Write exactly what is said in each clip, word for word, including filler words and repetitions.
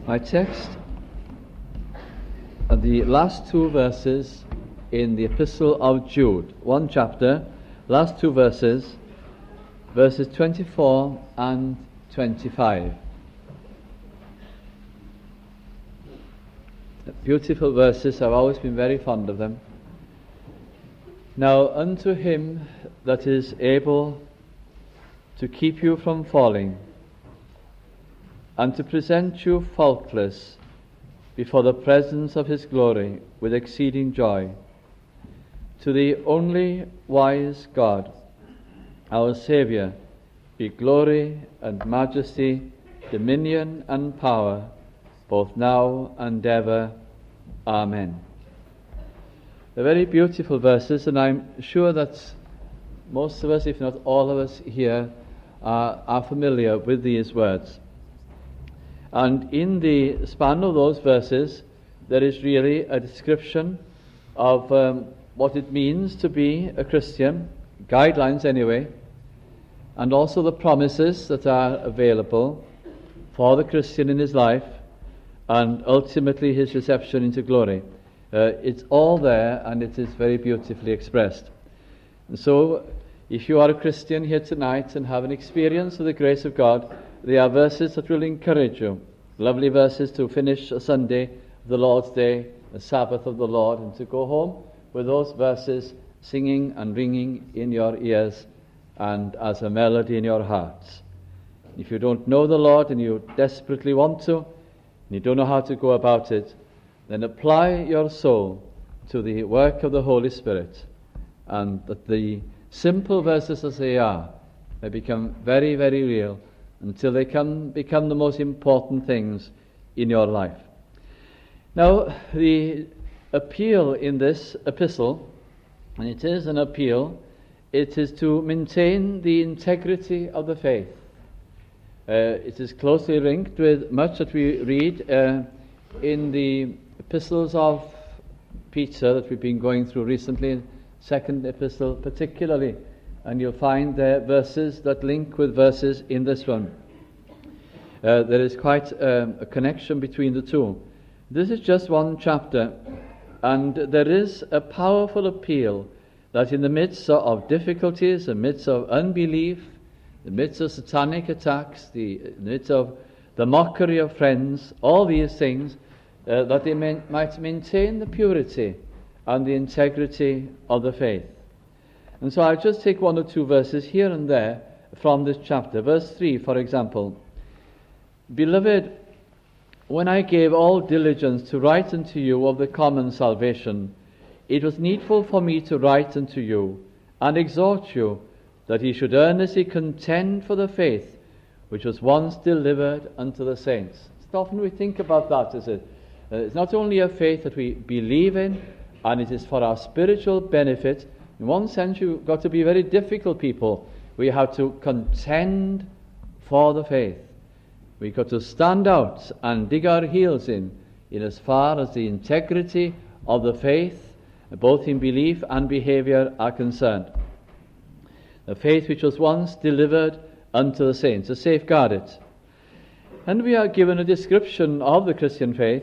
My text are the last two verses in the Epistle of Jude. One chapter, last two verses, verses twenty-four and twenty-five. Beautiful verses, I've always been very fond of them. Now unto him that is able to keep you from falling, and to present you faultless before the presence of his glory with exceeding joy, to the only wise God, our Saviour, be glory and majesty, dominion and power, both now and ever. Amen. They're very beautiful verses, and I'm sure that most of us, if not all of us here, are, are familiar with these words. And in the span of those verses, there is really a description of um, what it means to be a Christian, guidelines anyway, and also the promises that are available for the Christian in his life, and ultimately his reception into glory. Uh, it's all there, and it is very beautifully expressed. And so, if you are a Christian here tonight and have an experience of the grace of God, they are verses that will encourage you. Lovely verses to finish a Sunday, the Lord's Day, the Sabbath of the Lord, and to go home with those verses singing and ringing in your ears and as a melody in your hearts. If you don't know the Lord and you desperately want to, and you don't know how to go about it, then apply your soul to the work of the Holy Spirit, and that the simple verses as they are may become very, very real until they can become the most important things in your life. Now, the appeal in this epistle, and it is an appeal, it is to maintain the integrity of the faith. Uh, it is closely linked with much that we read uh, in the epistles of Peter that we've been going through recently, second epistle particularly, and you'll find there verses that link with verses in this one. Uh, there is quite um, a connection between the two. This is just one chapter, and there is a powerful appeal that in the midst of difficulties, in the midst of unbelief, in the midst of satanic attacks, the, in the midst of the mockery of friends, all these things, uh, that they may, might maintain the purity and the integrity of the faith. And so I'll just take one or two verses here and there from this chapter. Verse three, for example. Beloved, when I gave all diligence to write unto you of the common salvation, it was needful for me to write unto you and exhort you that ye should earnestly contend for the faith which was once delivered unto the saints. So often we think about that, is it? Uh, it's not only a faith that we believe in, and it is for our spiritual benefit. In one sense, you've got to be very difficult people. We have to contend for the faith. We've got to stand out and dig our heels in, in as far as the integrity of the faith, both in belief and behavior, are concerned. The faith which was once delivered unto the saints, to safeguard it. And we are given a description of the Christian faith.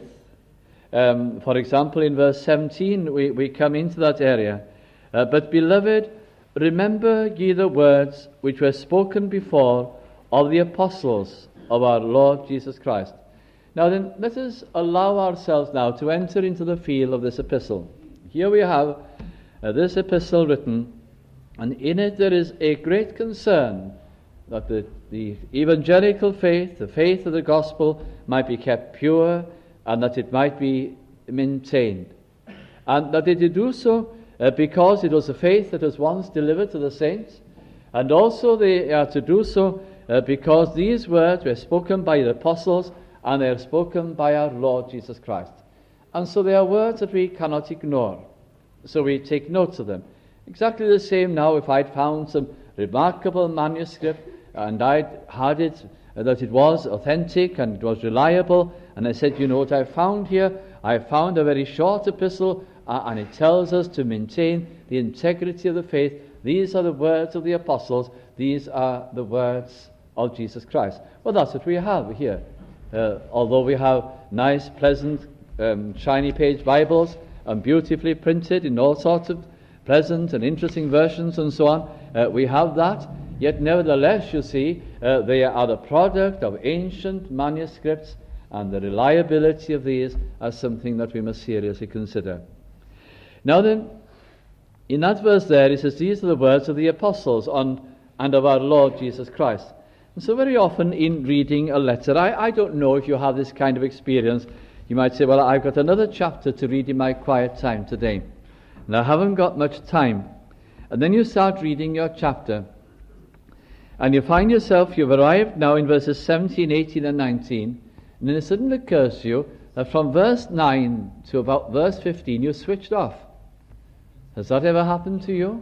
Um, for example, in verse seventeen, we, we come into that area. Uh, but beloved, remember ye the words which were spoken before of the apostles of our Lord Jesus Christ. Now then, let us allow ourselves now to enter into the feel of this epistle. Here we have uh, this epistle written, and in it there is a great concern that the, the evangelical faith, the faith of the gospel, might be kept pure, and that it might be maintained. And that they did do so uh, because it was a faith that was once delivered to the saints, and also they are to do so uh, because these words were spoken by the apostles, and they are spoken by our Lord Jesus Christ. And so they are words that we cannot ignore. So we take notes of them. Exactly the same now if I'd found some remarkable manuscript and I'd had it, uh, that it was authentic and it was reliable, and I said, you know what I found here? I found a very short epistle, uh, and it tells us to maintain the integrity of the faith. These are the words of the apostles. These are the words of Jesus Christ. Well, that's what we have here. Uh, although we have nice, pleasant, um, shiny page Bibles and beautifully printed in all sorts of pleasant and interesting versions and so on, uh, we have that. Yet nevertheless, you see, uh, they are the product of ancient manuscripts, and the reliability of these are something that we must seriously consider. Now then, in that verse there, it says, these are the words of the apostles on, and of our Lord Jesus Christ. And so very often in reading a letter, I, I don't know if you have this kind of experience. You might say, well, I've got another chapter to read in my quiet time today, and I haven't got much time. And then you start reading your chapter, and you find yourself, you've arrived now in verses seventeen, eighteen, and nineteen, and then it suddenly occurs to you that from verse nine to about verse fifteen, you switched off. Has that ever happened to you?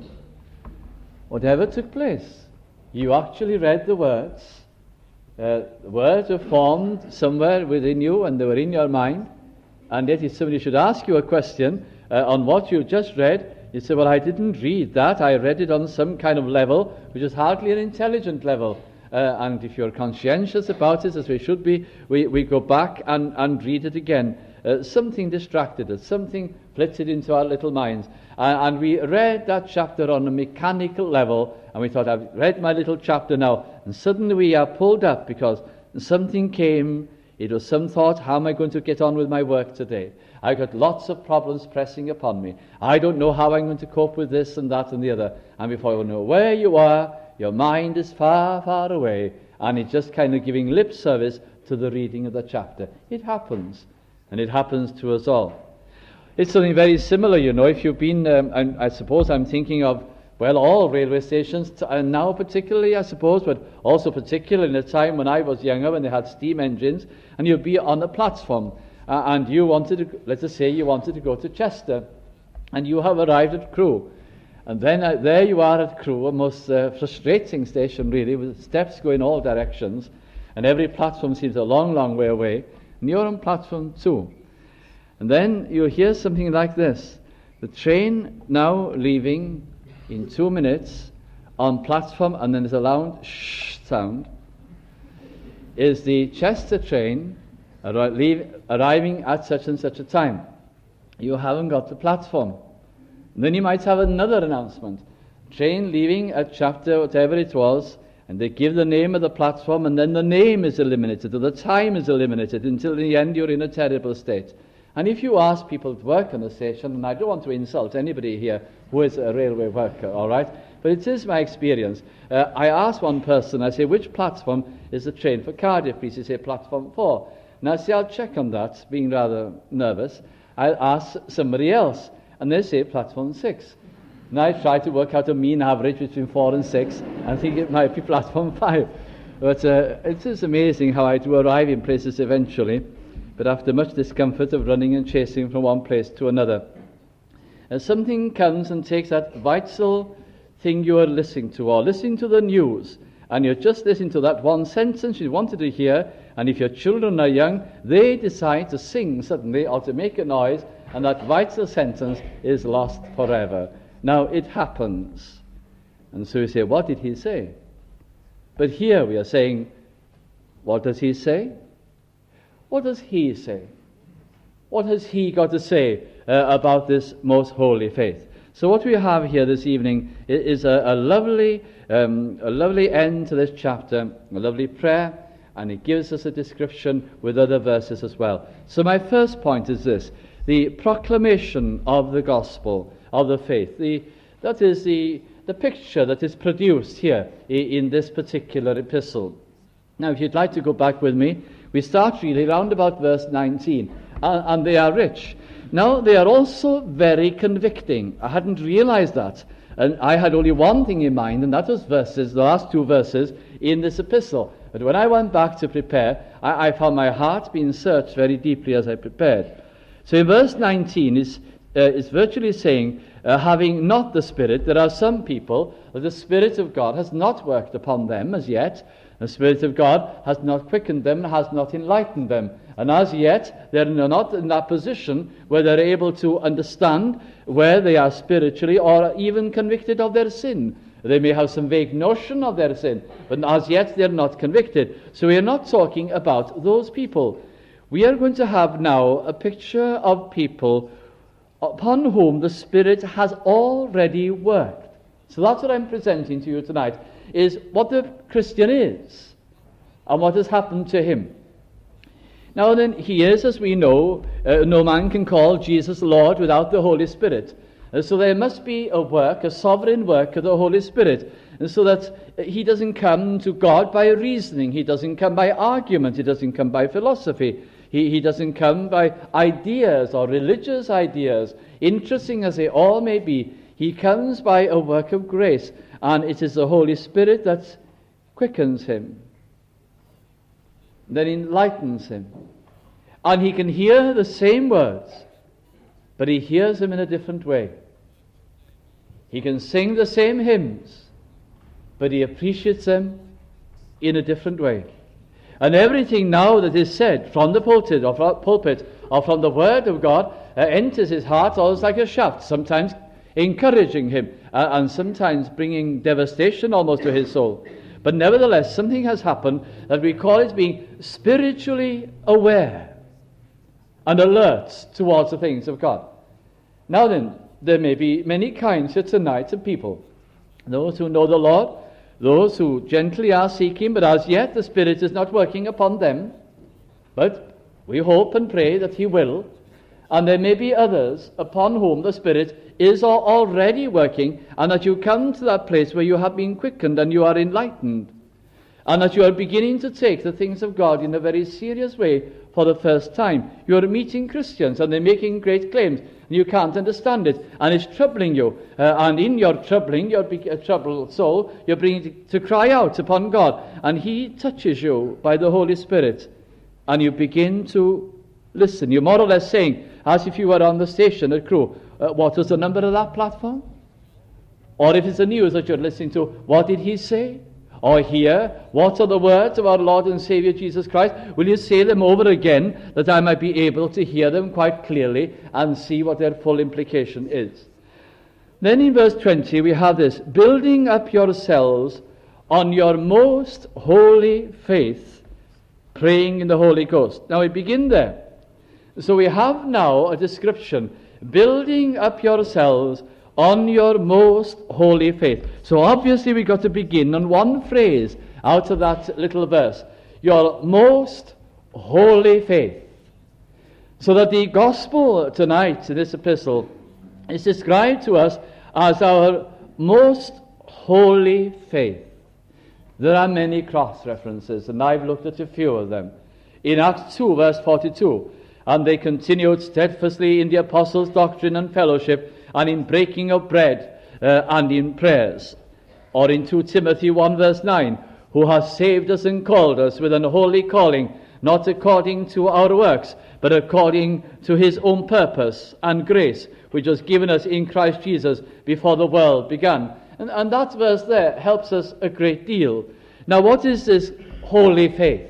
Whatever took place, you actually read the words. Uh, the words were formed somewhere within you, and they were in your mind. And yet, if somebody should ask you a question uh, on what you just read, you say, well, I didn't read that. I read it on some kind of level, which is hardly an intelligent level. Uh, and if you're conscientious about it, as we should be, we, we go back and, and read it again. Uh, something distracted us, something flitted into our little minds. Uh, and we read that chapter on a mechanical level, and we thought, I've read my little chapter now. And suddenly we are pulled up because something came. It was some thought, how am I going to get on with my work today? I've got lots of problems pressing upon me. I don't know how I'm going to cope with this and that and the other. And before you know where you are, your mind is far, far away, and it's just kind of giving lip service to the reading of the chapter. It happens, and it happens to us all. It's something very similar, you know, if you've been, um, and I suppose I'm thinking of, well, all railway stations, t- and now particularly, I suppose, but also particularly in a time when I was younger, when they had steam engines, and you'd be on a platform, uh, and you wanted to, let us say you wanted to go to Chester, and you have arrived at Crewe. And then uh, there you are at Crewe, a most uh, frustrating station really, with steps going all directions, and every platform seems a long, long way away, and you're on platform two. And then you hear something like this: the train now leaving in two minutes on platform, and then there's a loud shh sound, is the Chester train arri- leave, arriving at such and such a time. You haven't got the platform. And then you might have another announcement. Train leaving at Chester, whatever it was, and they give the name of the platform, and then the name is eliminated, or the time is eliminated, until in the end you're in a terrible state. And if you ask people to work on the station, and I don't want to insult anybody here who is a railway worker, all right, but it is my experience. Uh, I ask one person, I say, which platform is the train for Cardiff, please? He say, platform four. Now, see, I'll check on that, being rather nervous. I'll ask somebody else, and they say platform six. And I try to work out a mean average between four and six, and think it might be platform five. But uh, it is amazing how I do arrive in places eventually, but after much discomfort of running and chasing from one place to another. And something comes and takes that vital thing you are listening to, or listening to the news, and you're just listening to that one sentence you wanted to hear, and if your children are young, they decide to sing suddenly or to make a noise, and that vital sentence is lost forever. Now, it happens. And so you say, what did he say? But here we are saying, what does he say? What does he say? What has he got to say uh, about this most holy faith? So what we have here this evening is, is a, a lovely um, a lovely end to this chapter, a lovely prayer, and it gives us a description with other verses as well. So my first point is this: the proclamation of the gospel, of the faith. The, that is the, the picture that is produced here in, in this particular epistle. Now, if you'd like to go back with me, we start really round about verse nineteen, and, and they are rich. Now, they are also very convicting. I hadn't realized that, and I had only one thing in mind, and that was verses, the last two verses in this epistle. But when I went back to prepare, I, I found my heart being searched very deeply as I prepared. So in verse nineteen, is uh, is virtually saying, uh, having not the Spirit, there are some people that the Spirit of God has not worked upon them as yet. The Spirit of God has not quickened them, has not enlightened them. And as yet, they're not in that position where they're able to understand where they are spiritually, or even convicted of their sin. They may have some vague notion of their sin, but as yet they're not convicted. So we are not talking about those people. We are going to have now a picture of people upon whom the Spirit has already worked. So that's what I'm presenting to you tonight, is what the Christian is and what has happened to him. Now then, he is, as we know, uh, no man can call Jesus Lord without the Holy Spirit. Uh, so there must be a work, a sovereign work of the Holy Spirit, and so that he doesn't come to God by reasoning, he doesn't come by argument, he doesn't come by philosophy, he, he doesn't come by ideas or religious ideas, interesting as they all may be. He comes by a work of grace, and it is the Holy Spirit that quickens him, that enlightens him. And he can hear the same words, but he hears them in a different way. He can sing the same hymns, but he appreciates them in a different way. And everything now that is said from the pulpit or from, pulpit, or from the Word of God uh, enters his heart almost like a shaft, sometimes encouraging him, uh, and sometimes bringing devastation almost to his soul. But nevertheless, something has happened that we call it being spiritually aware and alert towards the things of God. Now then, there may be many kinds here tonight of people. Those who know the Lord, those who gently are seeking, but as yet the Spirit is not working upon them. But we hope and pray that he will. And there may be others upon whom the Spirit is already working, and that you come to that place where you have been quickened and you are enlightened, and that you are beginning to take the things of God in a very serious way for the first time. You are meeting Christians, and they're making great claims, and you can't understand it, and it's troubling you. Uh, and in your troubling, your be- uh, troubled soul, you're bringing to, to cry out upon God, and he touches you by the Holy Spirit, and you begin to listen. You're more or less saying, as if you were on the station at Crewe, uh, what was the number of that platform? Or if it's the news that you're listening to, what did he say? Or here, what are the words of our Lord and Saviour Jesus Christ? Will you say them over again, that I might be able to hear them quite clearly and see what their full implication is? Then in verse twenty we have this, building up yourselves on your most holy faith, praying in the Holy Ghost. Now we begin there. So we have now a description, building up yourselves on your most holy faith. So obviously we've got to begin on one phrase out of that little verse, your most holy faith. So that the gospel tonight in this epistle is described to us as our most holy faith. There are many cross references, and I've looked at a few of them. In Acts two, verse forty-two, and they continued steadfastly in the apostles' doctrine and fellowship, and in breaking of bread, uh, and in prayers. Or in Second Timothy one, verse nine, who has saved us and called us with an holy calling, not according to our works, but according to his own purpose and grace, which was given us in Christ Jesus before the world began. And, and that verse there helps us a great deal. Now, what is this holy faith?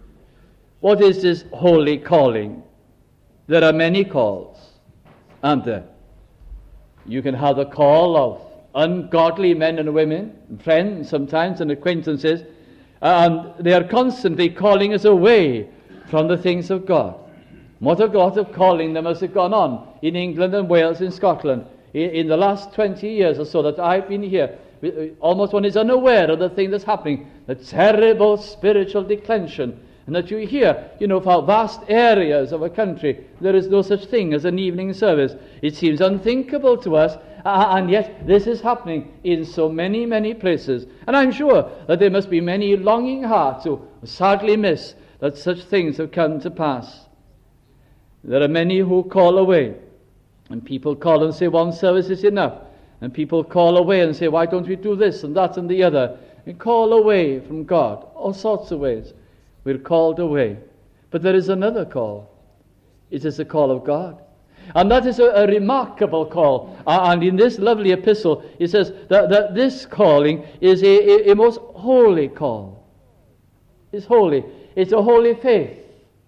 What is this holy calling? There are many calls, aren't there? You can have the call of ungodly men and women, friends sometimes and acquaintances, and they are constantly calling us away from the things of God. What a lot of calling them has gone on in England and Wales and Scotland in, in the last twenty years or so that I've been here. Almost one is unaware of the thing that's happening, the terrible spiritual declension. And that you hear, you know, for vast areas of a country, there is no such thing as an evening service. It seems unthinkable to us, uh, and yet this is happening in so many, many places. And I'm sure that there must be many longing hearts who sadly miss that such things have come to pass. There are many who call away, and people call and say one service is enough, and people call away and say, why don't we do this and that and the other, and call away from God, all sorts of ways. We're called away. But there is another call. It is the call of God. And that is a, a remarkable call. Uh, and in this lovely epistle, it says that, that this calling is a, a, a most holy call. It's holy. It's a holy faith.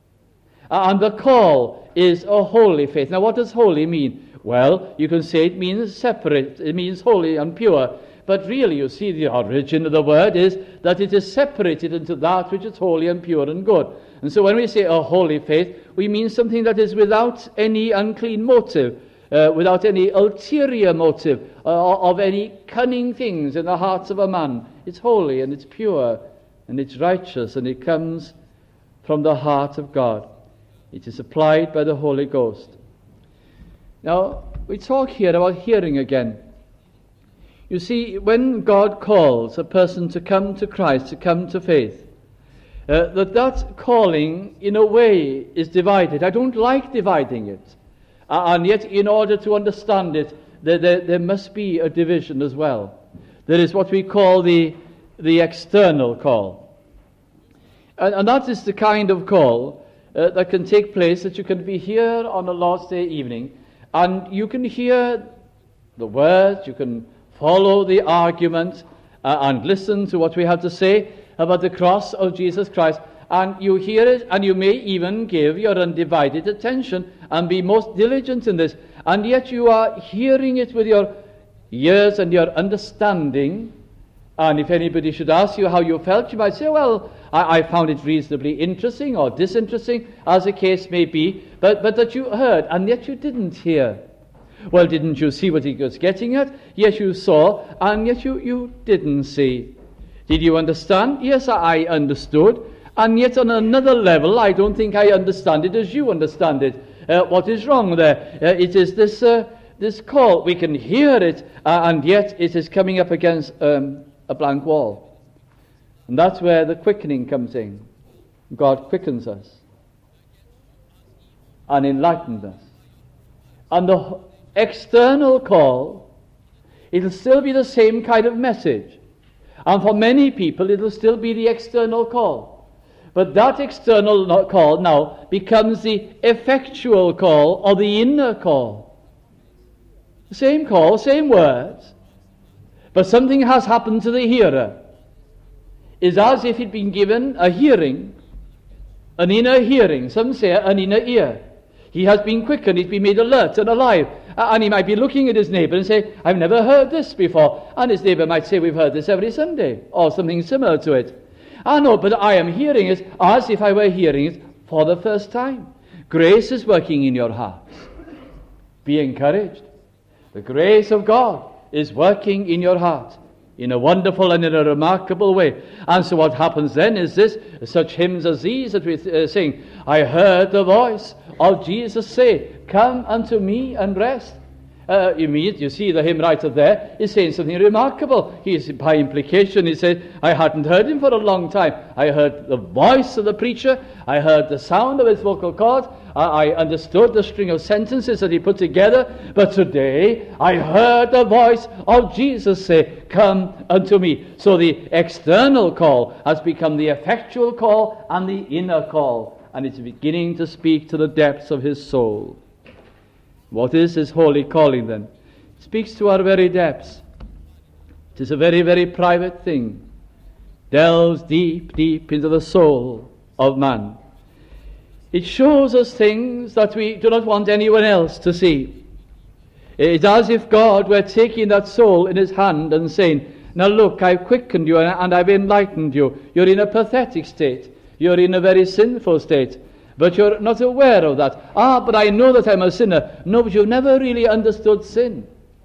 Uh, and the call is a holy faith. Now, what does holy mean? Well, you can say it means separate. It means holy and pure. but really, you see, the origin of the word is that it is separated into that which is holy and pure and good. And so when we say a holy faith, we mean something that is without any unclean motive, uh, without any ulterior motive, uh, of any cunning things in the hearts of a man. It's holy and it's pure and it's righteous, and it comes from the heart of God. It is applied by the Holy Ghost. Now, we talk here about hearing again. You see, when God calls a person to come to Christ, to come to faith, uh, that that calling, in a way, is divided. I don't like dividing it. Uh, and yet, in order to understand it, there, there, there must be a division as well. There is what we call the, the external call. And, and that is the kind of call uh, that can take place, that you can be here on a Lord's Day evening, and you can hear the words, you can follow the argument, uh, and listen to what we have to say about the cross of Jesus Christ, and you hear it, and you may even give your undivided attention and be most diligent in this, and yet you are hearing it with your ears and your understanding. And if anybody should ask you how you felt, you might say, well, I, I found it reasonably interesting or disinteresting, as the case may be, but, but that you heard, and yet you didn't hear. Well, didn't you see what he was getting at? Yes, you saw, and yet you, you didn't see. Did you understand? Yes, I understood, and yet on another level, I don't think I understand it as you understand it. Uh, what is wrong there? Uh, it is this uh, this call. We can hear it, uh, and yet it is coming up against um, a blank wall. And that's where the quickening comes in. God quickens us and enlightens us. And the external call, it'll still be the same kind of message. And for many people, it'll still be the external call. But that external call now becomes the effectual call, or the inner call. The same call, same words, but something has happened to the hearer. It's as if he'd been given a hearing, an inner hearing, some say an inner ear. He has been quickened, he's been made alert and alive. And he might be looking at his neighbour and say, I've never heard this before. And his neighbour might say, we've heard this every Sunday, or something similar to it. I know, but I am hearing it as if I were hearing it for the first time. Grace is working in your hearts. Be encouraged. The grace of God is working in your heart in a wonderful and in a remarkable way. And so what happens then is this, such hymns as these that we uh, sing. I heard the voice of Jesus say, come unto me and rest. Uh, you mean, you see the hymn writer there is saying something remarkable. He's, by implication, he said, I hadn't heard him for a long time. I heard the voice of the preacher. I heard the sound of his vocal cords. I, I understood the string of sentences that he put together. But today, I heard the voice of Jesus say, come unto me. So the external call has become the effectual call and the inner call. And it's beginning to speak to the depths of his soul. What is his holy calling then? It speaks to our very depths. It is a very, very private thing. Delves deep, deep into the soul of man. It shows us things that we do not want anyone else to see. It's as if God were taking that soul in his hand and saying, now look, I've quickened you and I've enlightened you. You're in a pathetic state. You're in a very sinful state. But you're not aware of that. Ah, but I know that I'm a sinner. No, but you've never really understood sin.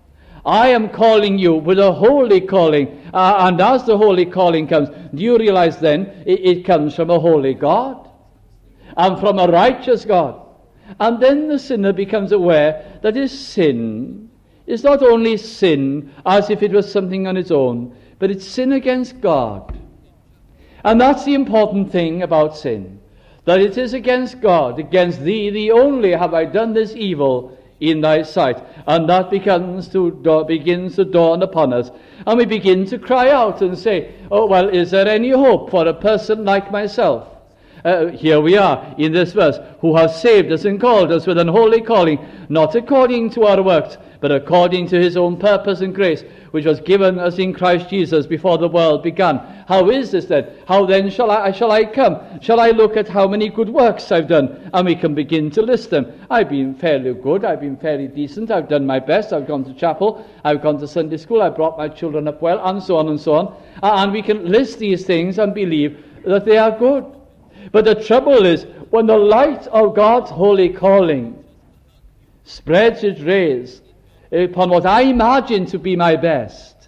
I am calling you with a holy calling. Uh, and as the holy calling comes, do you realize then it, it comes from a holy God and from a righteous God. And then the sinner becomes aware that his sin is not only sin as if it was something on its own, but it's sin against God. And that's the important thing about sin. That it is against God, against thee, thee only have I done this evil in thy sight. And that begins to da- begins to dawn upon us. And we begin to cry out and say, oh, well, is there any hope for a person like myself? Uh, here we are in this verse, who has saved us and called us with an holy calling, not according to our works, but according to his own purpose and grace, which was given us in Christ Jesus before the world began. How is this then? How then shall I, shall I come? Shall I look at how many good works I've done? And we can begin to list them. I've been fairly good. I've been fairly decent. I've done my best. I've gone to chapel. I've gone to Sunday school. I've brought my children up well, and so on and so on. And we can list these things and believe that they are good. But the trouble is, when the light of God's holy calling spreads its rays upon what I imagine to be my best,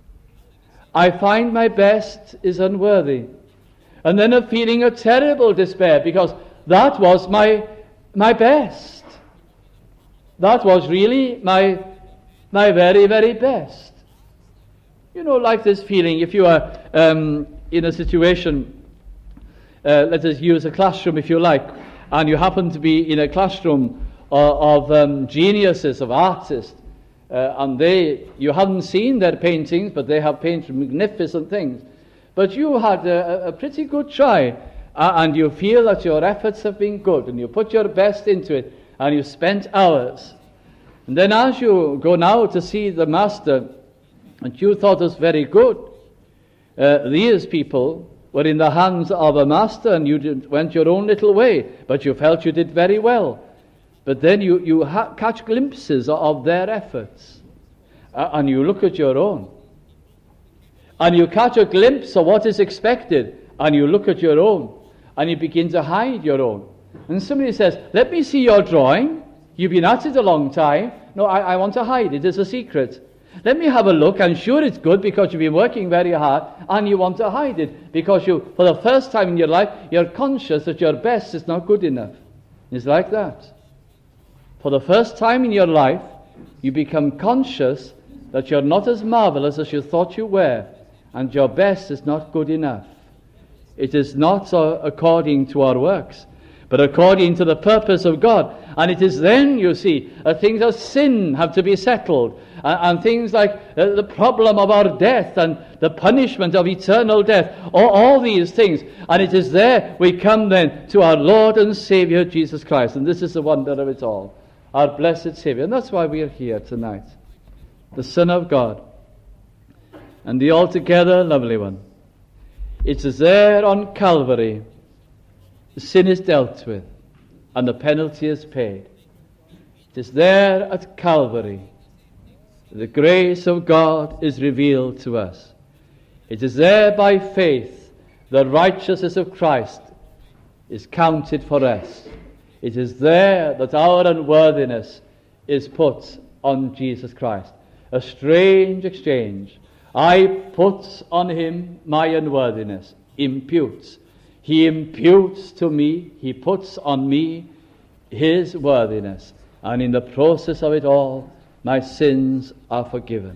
I find my best is unworthy. And then a feeling of terrible despair, because that was my my best. That was really my my very, very best. You know, like this feeling, if you are um, in a situation, uh, let us use a classroom if you like, and you happen to be in a classroom of, of um, geniuses, of artists, Uh, and they, you haven't seen their paintings, but they have painted magnificent things. But you had a, a pretty good try, uh, and you feel that your efforts have been good, and you put your best into it, and you spent hours. And then as you go now to see the master, and you thought was very good, uh, these people were in the hands of a master, and you did, went your own little way, but you felt you did very well. But then you, you ha- catch glimpses of their efforts, uh, and you look at your own. And you catch a glimpse of what is expected, and you look at your own, and you begin to hide your own. And somebody says, let me see your drawing. You've been at it a long time. No, I, I want to hide it. It's a secret. Let me have a look. I'm sure it's good because you've been working very hard, and you want to hide it because you, for the first time in your life, you're conscious that your best is not good enough. It's like that. For the first time in your life, you become conscious that you're not as marvelous as you thought you were, and your best is not good enough. It is not uh, according to our works, but according to the purpose of God. And it is then, you see, that things of sin have to be settled, and, and things like uh, the problem of our death and the punishment of eternal death, all, all these things. And it is there we come then to our Lord and Savior Jesus Christ. And this is the wonder of it all. Our blessed Savior. And that's why we are here tonight. The Son of God. And the altogether lovely one. It is there on Calvary the sin is dealt with and the penalty is paid. It is there at Calvary the grace of God is revealed to us. It is there by faith the righteousness of Christ is counted for us. It is there that our unworthiness is put on Jesus Christ. A strange exchange. I put on him my unworthiness. Imputes. He imputes to me, he puts on me his worthiness. And in the process of it all, my sins are forgiven.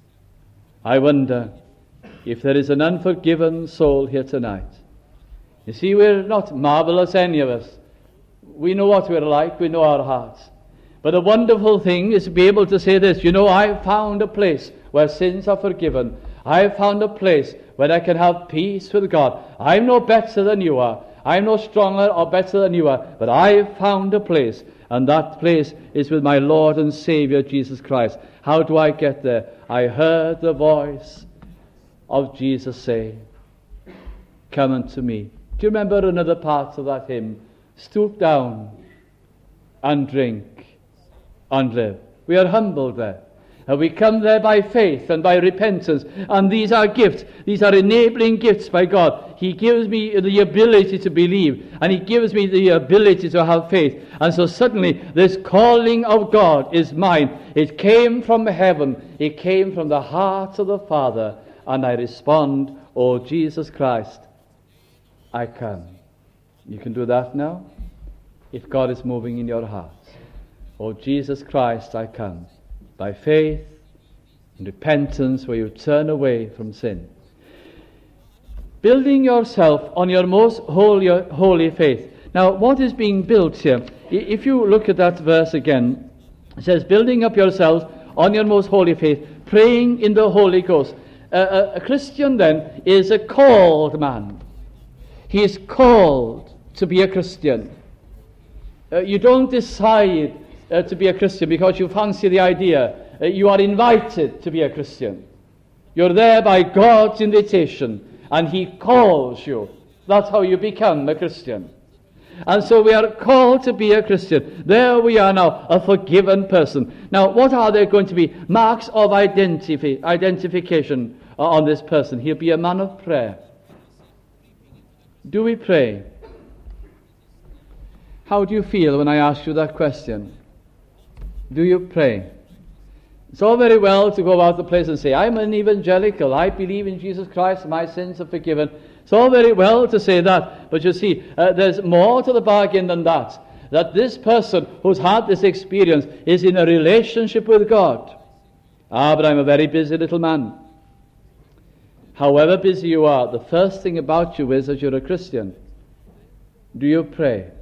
I wonder if there is an unforgiven soul here tonight. You see, we're not marvelous, any of us. We know what we're like, we know our hearts. But the wonderful thing is to be able to say this, you know, I've found a place where sins are forgiven. I've found a place where I can have peace with God. I'm no better than you are. I'm no stronger or better than you are. But I've found a place, and that place is with my Lord and Savior Jesus Christ. How do I get there? I heard the voice of Jesus say, come unto me. Do you remember another part of that hymn? Stoop down and drink and live. We are humbled there. And we come there by faith and by repentance. And these are gifts. These are enabling gifts by God. He gives me the ability to believe. And he gives me the ability to have faith. And so suddenly this calling of God is mine. It came from heaven. It came from the heart of the Father. And I respond, oh Jesus Christ, I come. You can do that now, if God is moving in your heart. Oh Jesus Christ, I come. By faith and repentance, where you turn away from sin. Building yourself on your most holy, holy faith. Now, what is being built here? If you look at that verse again, it says, building up yourselves on your most holy faith, praying in the Holy Ghost. Uh, a, a Christian, then, is a called man. He is called to be a Christian. Uh, you don't decide uh, to be a Christian because you fancy the idea. Uh, you are invited to be a Christian. You're there by God's invitation, and He calls you. That's how you become a Christian. And so we are called to be a Christian. There we are now, a forgiven person. Now, what are there going to be? Marks of identifi- identification on this person. He'll be a man of prayer. Do we pray? How do you feel when I ask you that question? Do you pray? It's all very well to go about the place and say, I'm an evangelical, I believe in Jesus Christ, my sins are forgiven. It's all very well to say that, but you see, uh, there's more to the bargain than that. That this person who's had this experience is in a relationship with God. Ah, but I'm a very busy little man. However busy you are, the first thing about you is that you're a Christian. Do you pray?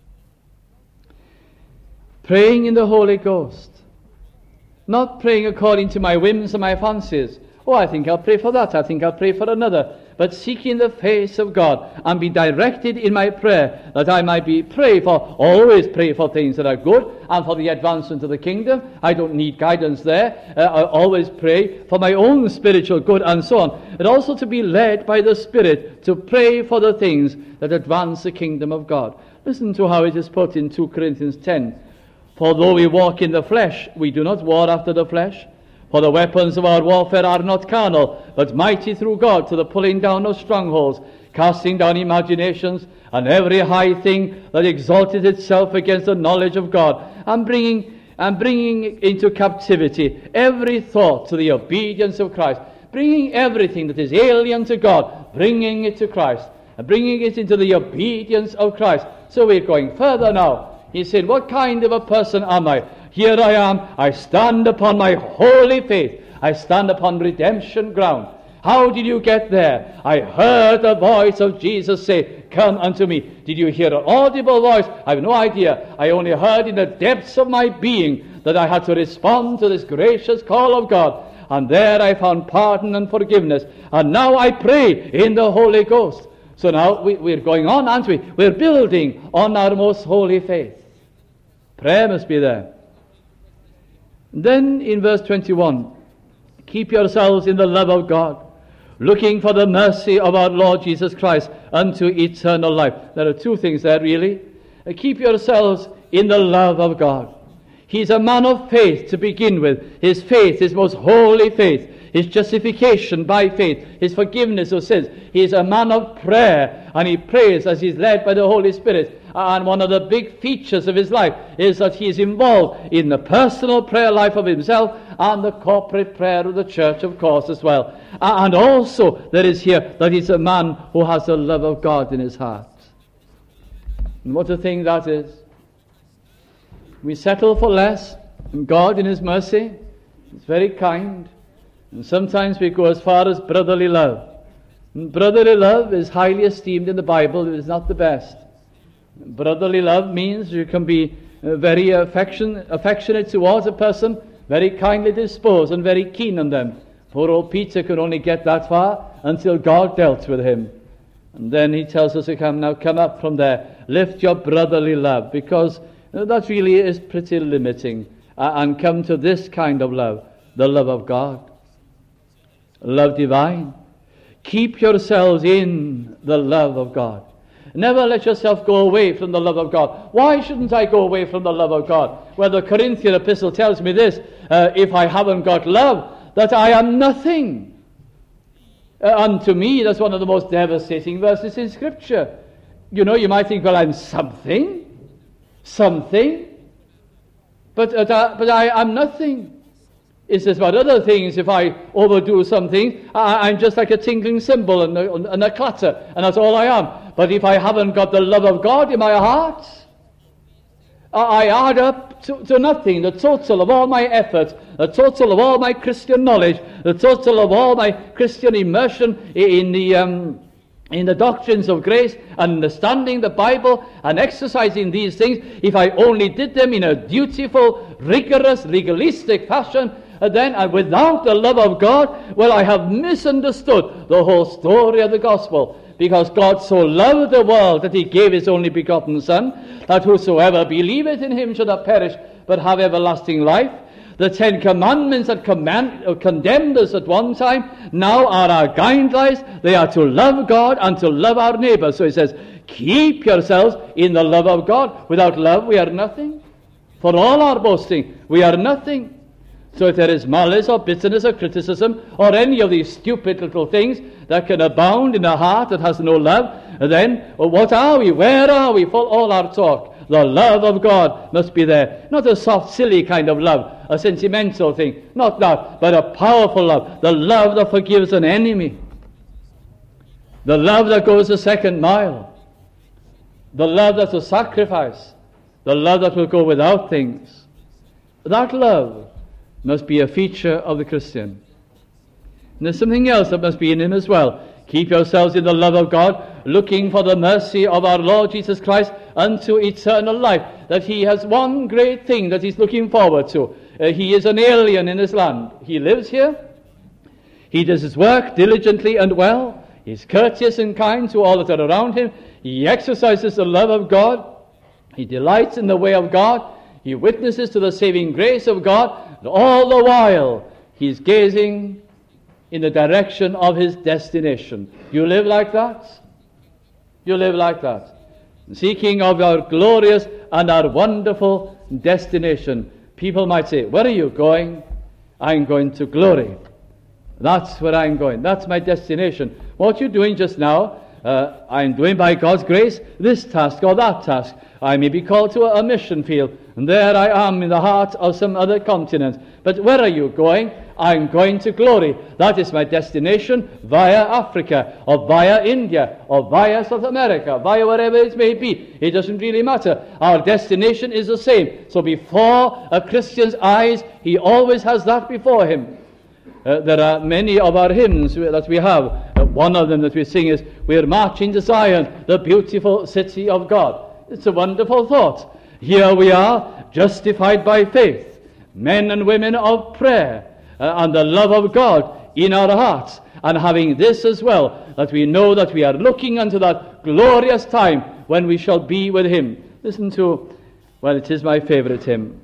Praying in the Holy Ghost. Not praying according to my whims and my fancies. Oh, I think I'll pray for that. I think I'll pray for another. But seeking the face of God and be directed in my prayer that I might be pray for, always pray for things that are good and for the advancement of the kingdom. I don't need guidance there. Uh, I always pray for my own spiritual good and so on. And also to be led by the Spirit to pray for the things that advance the kingdom of God. Listen to how it is put in two Corinthians ten. For though we walk in the flesh, we do not war after the flesh. For the weapons of our warfare are not carnal, but mighty through God to the pulling down of strongholds, casting down imaginations, and every high thing that exalted itself against the knowledge of God, and bringing and bringing into captivity every thought to the obedience of Christ, bringing everything that is alien to God, bringing it to Christ, and bringing it into the obedience of Christ. So we're going further now. He said, what kind of a person am I? Here I am, I stand upon my holy faith. I stand upon redemption ground. How did you get there? I heard the voice of Jesus say, come unto me. Did you hear an audible voice? I have no idea. I only heard in the depths of my being that I had to respond to this gracious call of God. And there I found pardon and forgiveness. And now I pray in the Holy Ghost. So now we, we're going on, aren't we? We're building on our most holy faith. Prayer must be there. Then in verse twenty-one, keep yourselves in the love of God, looking for the mercy of our Lord Jesus Christ unto eternal life. There are two things there really. Keep yourselves in the love of God. He's a man of faith to begin with. His faith, his most holy faith, his justification by faith, his forgiveness of sins. He is a man of prayer, and he prays as he's led by the Holy Spirit. And one of the big features of his life is that he is involved in the personal prayer life of himself and the corporate prayer of the church, of course, as well. And also there is here that he's a man who has the love of God in his heart. And what a thing that is. We settle for less, and God in his mercy is very kind. And sometimes we go as far as brotherly love. And brotherly love is highly esteemed in the Bible. It is not the best. Brotherly love means you can be uh, very affection, affectionate towards a person, very kindly disposed and very keen on them. Poor old Peter could only get that far until God dealt with him. And then he tells us to come, now come up from there, lift your brotherly love, because uh, that really is pretty limiting, uh, and come to this kind of love, the love of God. Love divine. Keep yourselves in the love of God. Never let yourself go away from the love of God. Why shouldn't I go away from the love of God? Well, the Corinthian epistle tells me this, uh, if I haven't got love, that I am nothing. Uh, and to me, that's one of the most devastating verses in Scripture. You know, you might think, well, I'm something, something, but, uh, but I am nothing. It's just about other things. If I overdo something, I, I'm just like a tinkling cymbal and a, and a clatter, and that's all I am. But if I haven't got the love of God in my heart, I add up to, to nothing. The total of all my effort, the total of all my Christian knowledge, the total of all my Christian immersion in the um, in the doctrines of grace, understanding the Bible and exercising these things, if I only did them in a dutiful, rigorous, legalistic fashion, and then and without the love of God, well, I have misunderstood the whole story of the gospel. because God so loved the world that he gave his only begotten Son, that whosoever believeth in him should not perish, but have everlasting life. The Ten Commandments that command, uh, condemned us at one time now are our guidelines. They are to love God and to love our neighbor. So he says, keep yourselves in the love of God. Without love we are nothing. For all our boasting, we are nothing. So if there is malice or bitterness or criticism or any of these stupid little things that can abound in a heart that has no love, then well, what are we? Where are we for all our talk? The love of God must be there. Not a soft, silly kind of love, a sentimental thing. Not that, but a powerful love. The love that forgives an enemy. The love that goes the second mile. The love that's a sacrifice. The love that will go without things. That love must be a feature of the Christian. And there's something else that must be in him as well. Keep yourselves in the love of God, looking for the mercy of our Lord Jesus Christ unto eternal life. That he has one great thing that he's looking forward to. Uh, he is an alien in his land. He lives here. He does his work diligently and well. He's courteous and kind to all that are around him. He exercises the love of God. He delights in the way of God. He witnesses to the saving grace of God. And all the while, he's gazing in the direction of his destination. You live like that? You live like that. Seeking of our glorious and our wonderful destination. People might say, where are you going? I'm going to glory. That's where I'm going. That's my destination. What you're doing just now, uh, I'm doing by God's grace this task or that task. I may be called to a, a mission field, and there I am in the heart of some other continent. But where are you going? I'm going to glory. That is my destination, via Africa, or via India, or via South America, via wherever it may be. It doesn't really matter. Our destination is the same. So before a Christian's eyes, he always has that before him. Uh, there are many of our hymns that we have. Uh, one of them that we sing is, we're marching to Zion, the beautiful city of God. It's a wonderful thought. Here we are, justified by faith, men and women of prayer, uh, and the love of God in our hearts, and having this as well, that we know that we are looking unto that glorious time when we shall be with him. Listen to, well, it is my favorite hymn.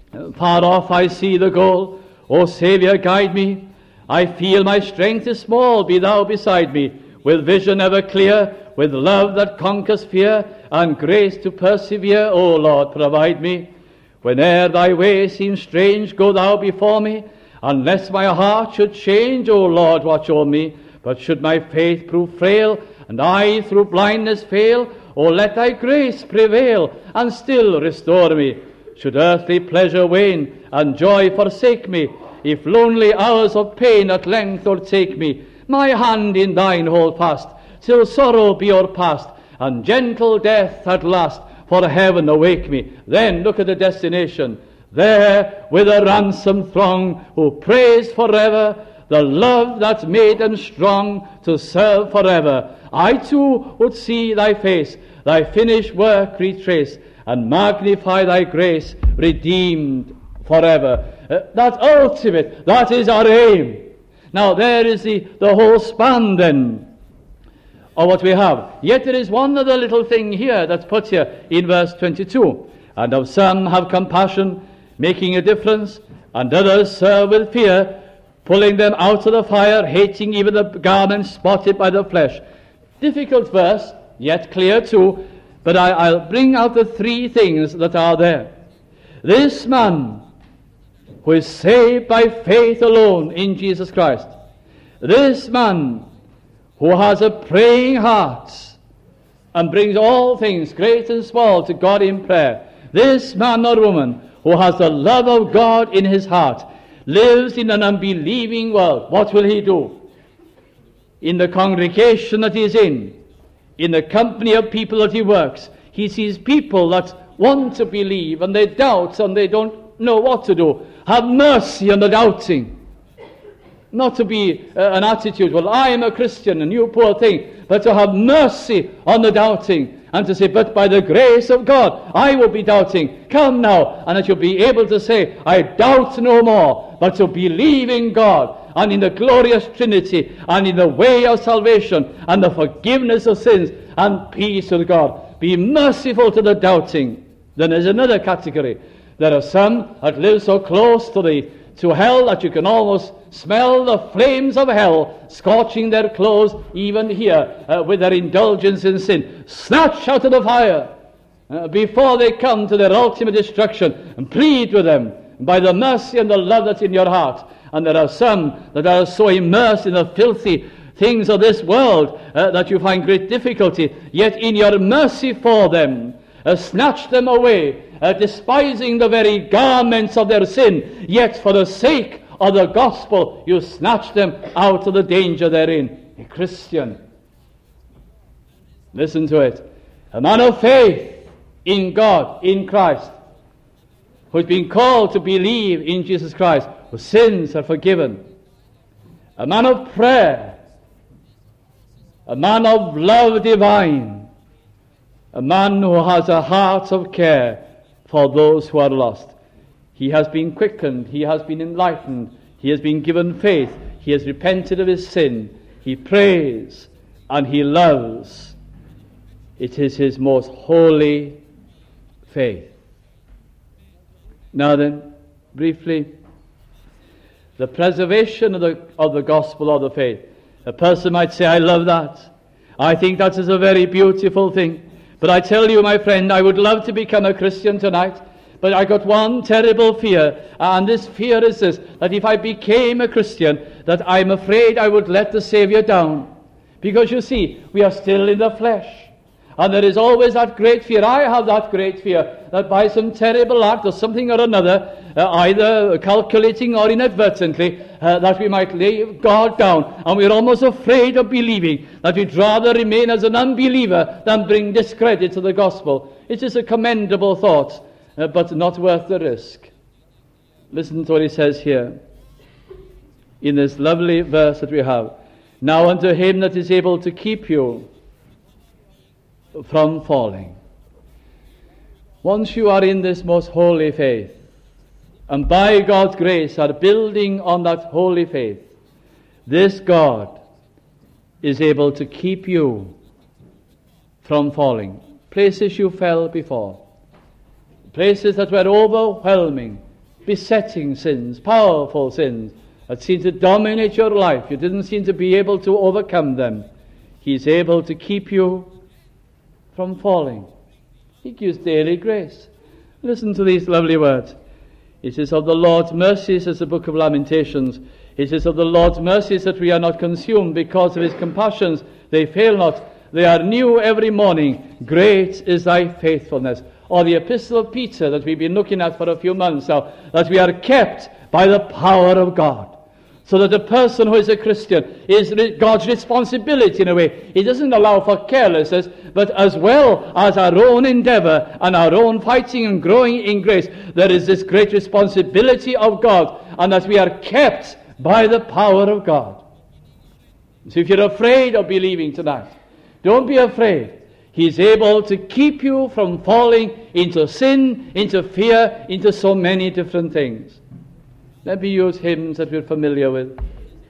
Far off I see the goal, O Saviour, guide me. I feel my strength is small, be thou beside me, with vision ever clear, with love that conquers fear, and grace to persevere. O Lord, provide me. Whene'er thy way seems strange, go thou before me. Unless my heart should change, O Lord, watch o'er me. But should my faith prove frail, and I through blindness fail, O let thy grace prevail, and still restore me. Should earthly pleasure wane, and joy forsake me, if lonely hours of pain at length o'ertake me, my hand in thine hold fast, till sorrow be o'erpast, and gentle death at last for heaven awake me. Then look at the destination. There with a ransomed throng who praise forever the love that made them strong to serve forever. I too would see thy face, thy finished work retrace, and magnify thy grace redeemed forever. Uh, that ultimate, that is our aim. Now there is the, the whole span then of what we have. Yet there is one other little thing here that's put here in verse twenty-two. And of some have compassion, making a difference, and others serve with fear, pulling them out of the fire, hating even the garment spotted by the flesh. Difficult verse, yet clear too, but I, I'll bring out the three things that are there. This man who is saved by faith alone in Jesus Christ, this man who has a praying heart and brings all things, great and small, to God in prayer, this man or woman who has the love of God in his heart, lives in an unbelieving world. What will he do? In the congregation that he is in, in the company of people that he works, he sees people that want to believe and they doubt and they don't know what to do. Have mercy on the doubting. Not to be uh, an attitude, well, I am a Christian and you poor thing, but to have mercy on the doubting and to say, but by the grace of God, I will be doubting. Come now, and that you'll be able to say, I doubt no more, but to believe in God and in the glorious Trinity, and in the way of salvation, and the forgiveness of sins, and peace with God. Be merciful to the doubting. Then there's another category. There are some that live so close to the to hell that you can almost smell the flames of hell scorching their clothes even here uh, with their indulgence in sin. Snatch out of the fire uh, before they come to their ultimate destruction, and plead with them by the mercy and the love that's in your heart. And there are some that are so immersed in the filthy things of this world uh, that you find great difficulty, yet in your mercy for them, uh, snatch them away, uh, despising the very garments of their sin, yet for the sake of the gospel you snatch them out of the danger therein. A Christian, listen to it, a man of faith in God, in Christ, who's been called to believe in Jesus Christ, whose sins are forgiven, a man of prayer, a man of love divine, a man who has a heart of care for those who are lost. He has been quickened, he has been enlightened, he has been given faith, he has repented of his sin, he prays, and he loves. It is his most holy faith. Now then, briefly, the preservation of the, of the gospel of the faith. A person might say, I love that. I think that is a very beautiful thing. But I tell you, my friend, I would love to become a Christian tonight. But I got one terrible fear, and this fear is this, that if I became a Christian, that I'm afraid I would let the Savior down. Because you see, we are still in the flesh. And there is always that great fear. I have that great fear that by some terrible act or something or another, uh, either calculating or inadvertently, uh, that we might lay God down. And we're almost afraid of believing, that we'd rather remain as an unbeliever than bring discredit to the gospel. It is a commendable thought, uh, but not worth the risk. Listen to what he says here in this lovely verse that we have. Now unto him that is able to keep you from falling. Once you are in this most holy faith, and by God's grace are building on that holy faith, this God is able to keep you from falling. Places you fell before, places that were overwhelming, besetting sins, powerful sins that seemed to dominate your life. You didn't seem to be able to overcome them. He's able to keep you from falling. He gives daily grace. Listen to these lovely words. It is of the Lord's mercies, says the book of Lamentations. It is of the Lord's mercies that we are not consumed, because of his compassions they fail not. They are new every morning. Great is thy faithfulness. Or the epistle of Peter that we've been looking at for a few months now, that we are kept by the power of God. So that a person who is a Christian is God's responsibility in a way. He doesn't allow for carelessness, but as well as our own endeavor and our own fighting and growing in grace, there is this great responsibility of God, and that we are kept by the power of God. So if you're afraid of believing tonight, don't be afraid. He's able to keep you from falling into sin, into fear, into so many different things. Let me use hymns that we're familiar with.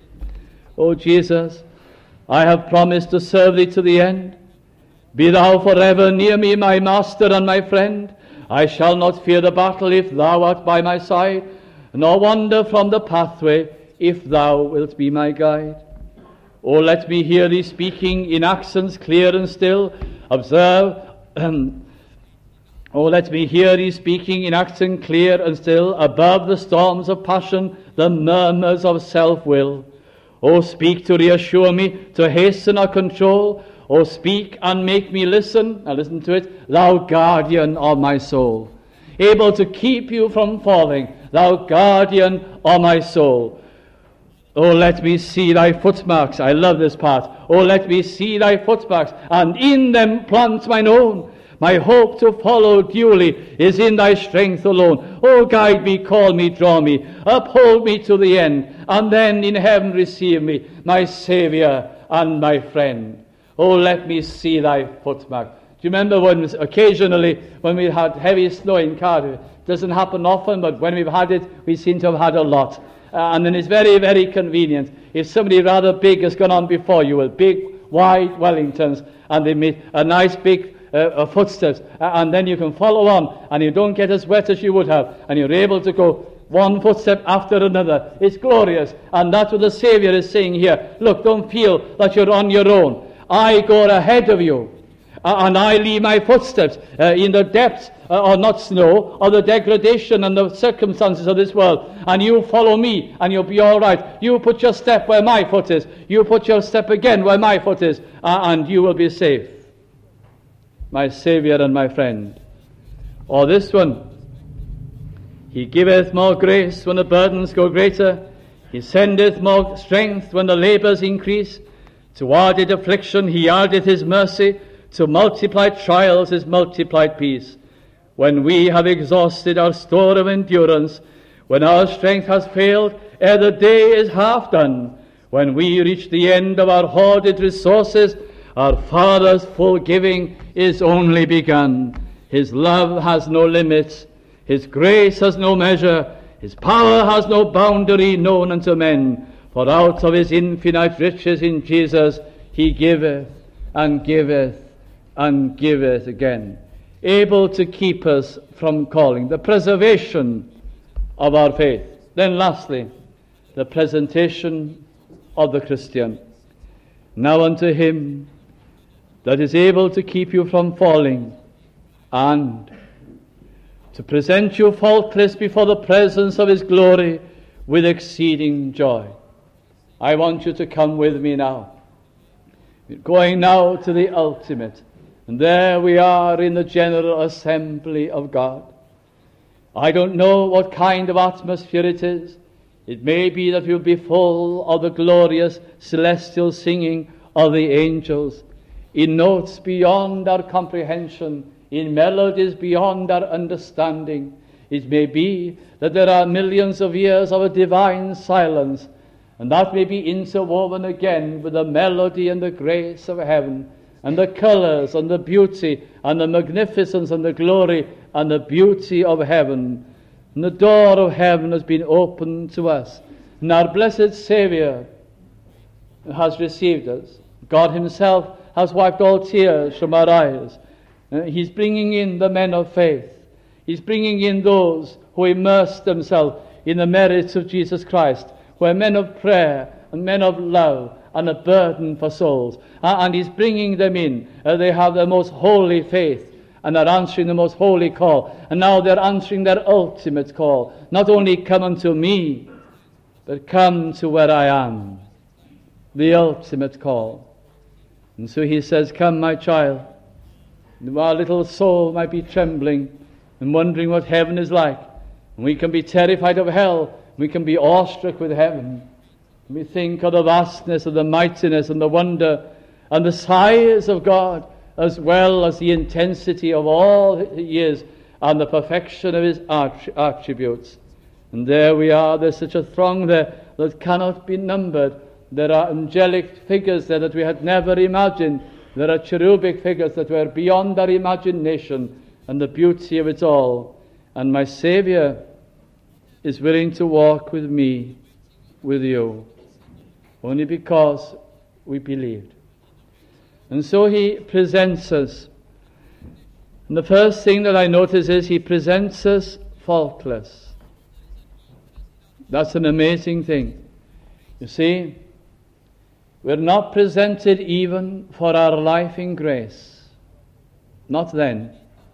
O Jesus, I have promised to serve thee to the end. Be thou forever near me, my master and my friend. I shall not fear the battle if thou art by my side, nor wander from the pathway if thou wilt be my guide. O let me hear thee speaking in accents clear and still. Observe, um, Oh, let me hear thee speaking in accent clear and still, above the storms of passion, the murmurs of self-will. Oh, speak to reassure me, to hasten or control. Oh, speak and make me listen. Now listen to it. Thou guardian of my soul, able to keep you from falling. Thou guardian of my soul. Oh, let me see thy footmarks. I love this part. Oh, let me see thy footmarks, and in them plant mine own. My hope to follow duly is in thy strength alone. Oh, guide me, call me, draw me, uphold me to the end, and then in heaven receive me, my Saviour and my friend. Oh, let me see thy footmark. Do you remember when occasionally when we had heavy snow in Cardiff? It doesn't happen often, but when we've had it, we seem to have had a lot. Uh, and then it's very, very convenient. If somebody rather big has gone on before you with big, wide Wellingtons, and they make a nice big uh, uh, footsteps, uh, and then you can follow on, and you don't get as wet as you would have, and you're able to go one footstep after another. It's glorious. And that's what the Savior is saying here. Look, don't feel that you're on your own. I go ahead of you. Uh, and I leave my footsteps uh, in the depths, uh, or not snow, or the degradation and the circumstances of this world. And you follow me, and you'll be all right. You put your step where my foot is. You put your step again where my foot is, uh, and you will be safe. My Saviour and my friend. Or this one. He giveth more grace when the burdens go greater. He sendeth more strength when the labours increase. To added affliction he addeth his mercy. To multiplied trials is multiplied peace. When we have exhausted our store of endurance, when our strength has failed ere the day is half done, when we reach the end of our hoarded resources, our Father's full giving is only begun. His love has no limits. His grace has no measure. His power has no boundary known unto men. For out of his infinite riches in Jesus he giveth and giveth and giveth again, able to keep us from calling, the preservation of our faith. Then lastly, the presentation of the Christian. Now unto him that is able to keep you from falling, and to present you faultless before the presence of his glory with exceeding joy. I want you to come with me now. We're going now to the ultimate. And there we are in the general assembly of God. I don't know what kind of atmosphere it is. It may be that we'll be full of the glorious celestial singing of the angels, in notes beyond our comprehension, in melodies beyond our understanding. It may be that there are millions of years of a divine silence, and that may be interwoven again with the melody and the grace of heaven, and the colors and the beauty and the magnificence and the glory and the beauty of heaven. And the door of heaven has been opened to us, and our blessed Saviour has received us. God himself has wiped all tears from our eyes. Uh, he's bringing in the men of faith. He's bringing in those who immerse themselves in the merits of Jesus Christ, who are men of prayer and men of love and a burden for souls. Uh, and he's bringing them in. Uh, they have the most holy faith and are answering the most holy call. And now they're answering their ultimate call. Not only come unto me, but come to where I am. The ultimate call. And so he says, come, my child. Our little soul might be trembling and wondering what heaven is like. And we can be terrified of hell. We can be awestruck with heaven. We think of the vastness and the mightiness and the wonder and the size of God, as well as the intensity of all he is and the perfection of his attributes. And there we are. There's such a throng there that cannot be numbered. There are angelic figures there that we had never imagined. There are cherubic figures that were beyond our imagination, and the beauty of it all. And my Saviour is willing to walk with me, with you, only because we believed. And so he presents us. And the first thing that I notice is he presents us faultless. That's an amazing thing. You see, we're not presented even for our life in grace. Not then.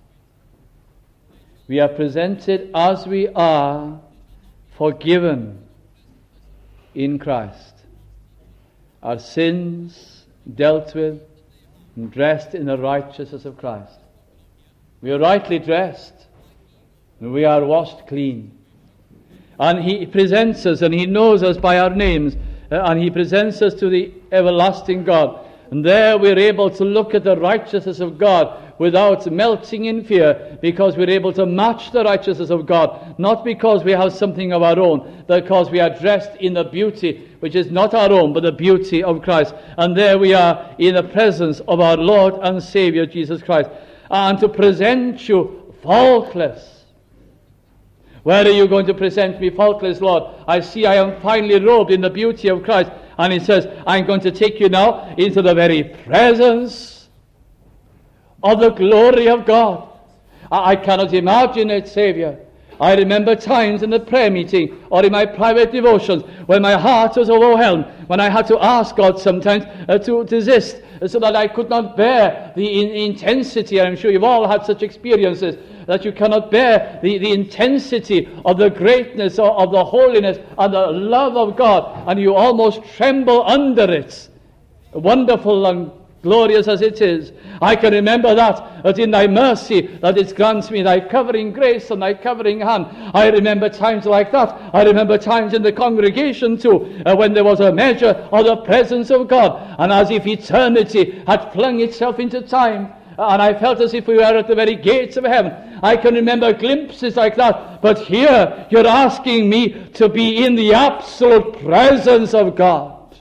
We are presented as we are, forgiven in Christ. Our sins dealt with and dressed in the righteousness of Christ. We are rightly dressed and we are washed clean. And he presents us and he knows us by our names. And he presents us to the everlasting God. And there we're able to look at the righteousness of God without melting in fear, because we're able to match the righteousness of God, not because we have something of our own, but because we are dressed in the beauty which is not our own, but the beauty of Christ. And there we are in the presence of our Lord and Saviour Jesus Christ. And to present you faultless, Where are you going to present me faultless, Lord? I see I am finely robed in the beauty of Christ. And he says, I'm going to take you now into the very presence of the glory of God. I, I cannot imagine it, Savior. I remember times in the prayer meeting or in my private devotions when my heart was overwhelmed, when I had to ask God sometimes uh, to desist, uh, so that I could not bear the in- intensity. I'm sure you've all had such experiences, that you cannot bear the, the intensity of the greatness of, of the holiness and the love of God, and you almost tremble under it. Wonderful and glorious as it is. I can remember that, that in thy mercy that it grants me thy covering grace and thy covering hand. I remember times like that. I remember times in the congregation too, uh, when there was a measure of the presence of God, and as if eternity had flung itself into time, and I felt as if we were at the very gates of heaven. I can remember glimpses like that. But here you're asking me to be in the absolute presence of God.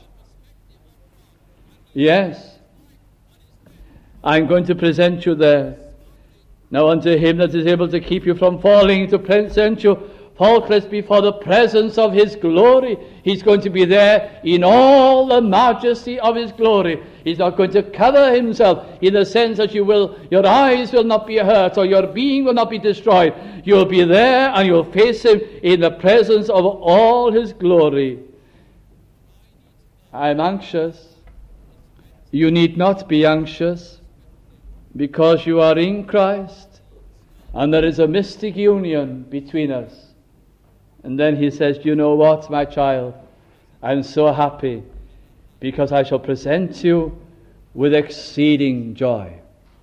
Yes, I'm going to present you there. Now unto him that is able to keep you from falling, to present you faultless before the presence of his glory. He's going to be there in all the majesty of his glory. He's not going to cover himself in the sense that you will, your eyes will not be hurt or your being will not be destroyed. You'll be there and you'll face him in the presence of all his glory. I'm anxious. You need not be anxious, because you are in Christ and there is a mystic union between us. And then he says, you know what, my child, I'm so happy because I shall present you with exceeding joy.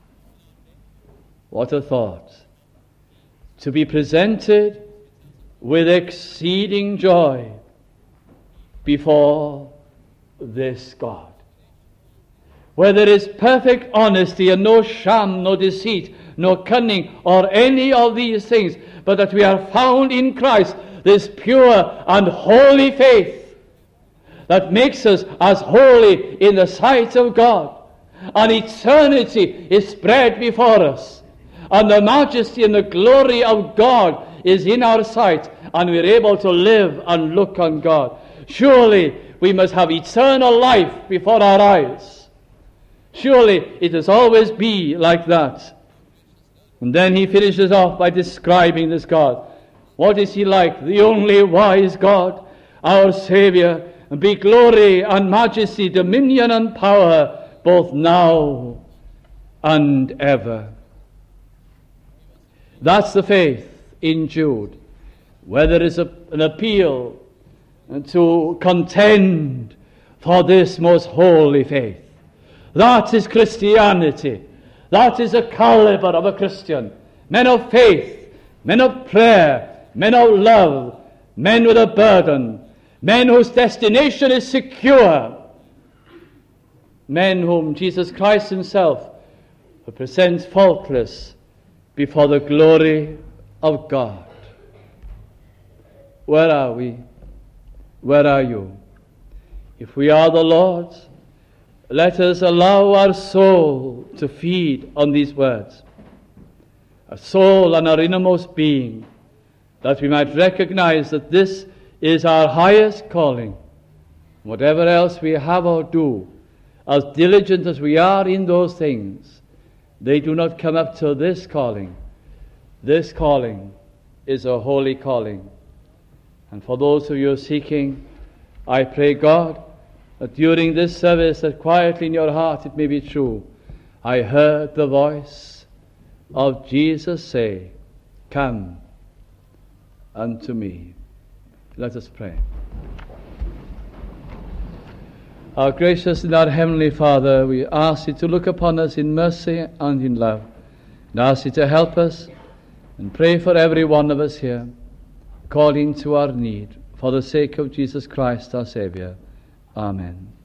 What a thought. To be presented with exceeding joy before this God, where there is perfect honesty and no sham, no deceit, no cunning, or any of these things, but that we are found in Christ, this pure and holy faith that makes us as holy in the sight of God. And eternity is spread before us, and the majesty and the glory of God is in our sight, and we're able to live and look on God. Surely we must have eternal life before our eyes. Surely it has always be like that. And then he finishes off by describing this God. What is he like? The only wise God, our Savior, and be glory and majesty, dominion and power, both now and ever. That's the faith in Jude, where there is a, an appeal to contend for this most holy faith. That is Christianity. That is the caliber of a Christian. Men of faith, men of prayer, men of love, men with a burden, men whose destination is secure, men whom Jesus Christ himself presents faultless before the glory of God. Where are we? Where are you? If we are the Lord's, let us allow our soul to feed on these words, our soul and our innermost being, that we might recognize that this is our highest calling. Whatever else we have or do, as diligent as we are in those things, they do not come up to this calling. This calling is a holy calling. And for those of you seeking, I pray God that during this service, that quietly in your heart it may be true, I heard the voice of Jesus say, "Come unto me." Let us pray. Our gracious and our heavenly Father, we ask you to look upon us in mercy and in love, and ask you to help us, and pray for every one of us here, according to our need, for the sake of Jesus Christ our Saviour. Amen.